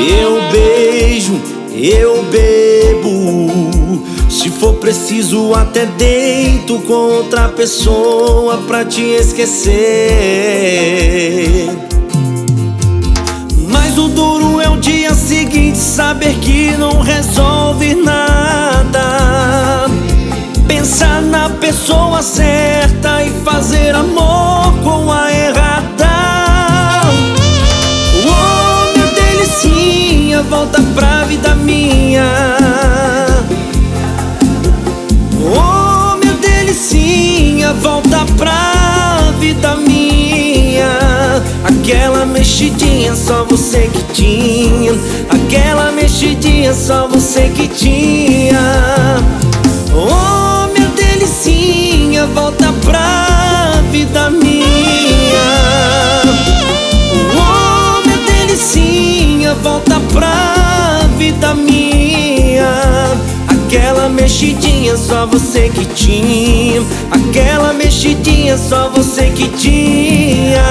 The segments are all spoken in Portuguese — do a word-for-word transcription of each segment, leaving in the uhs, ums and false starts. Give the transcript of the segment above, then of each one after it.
Eu beijo, eu bebo, se for preciso até deito com outra pessoa pra te esquecer. Mas o duro é o dia seguinte, saber que não resolve nada. Pensar na pessoa certa e fazer amor com a errada. Oh, minha delicinha, volta pra vida minha. Oh, minha delicinha, volta pra vida minha. Aquela mexidinha só você que tinha. Aquela mexidinha só você que tinha. Oh, minha delicinha, volta pra vida minha. Oh, minha delicinha, volta pra vida minha. Aquela mexidinha só você que tinha. Aquela mexidinha só você que tinha.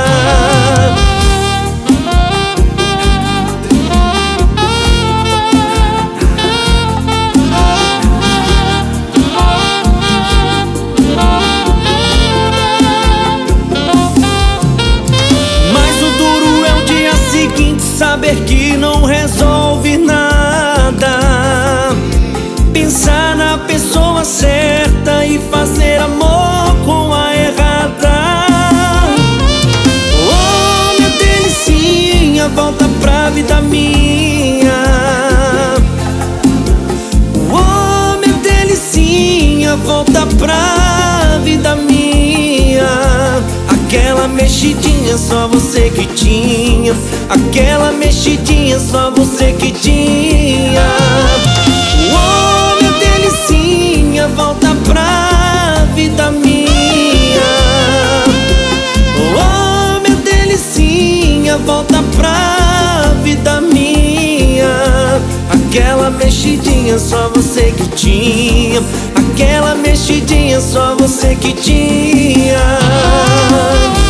Saber que não resolve nada. Pensar na pessoa certa e fazer amor com a errada. Oh, minha delicinha, volta pra vida minha. Oh, minha delicinha, volta pra vida minha. Aquela mexidinha só você que tinha. Aquela mexidinha só você que tinha. Oh, minha delicinha, volta pra vida minha. Oh, minha delicinha, volta pra vida minha. Aquela mexidinha só você que tinha. Aquela mexidinha só você que tinha.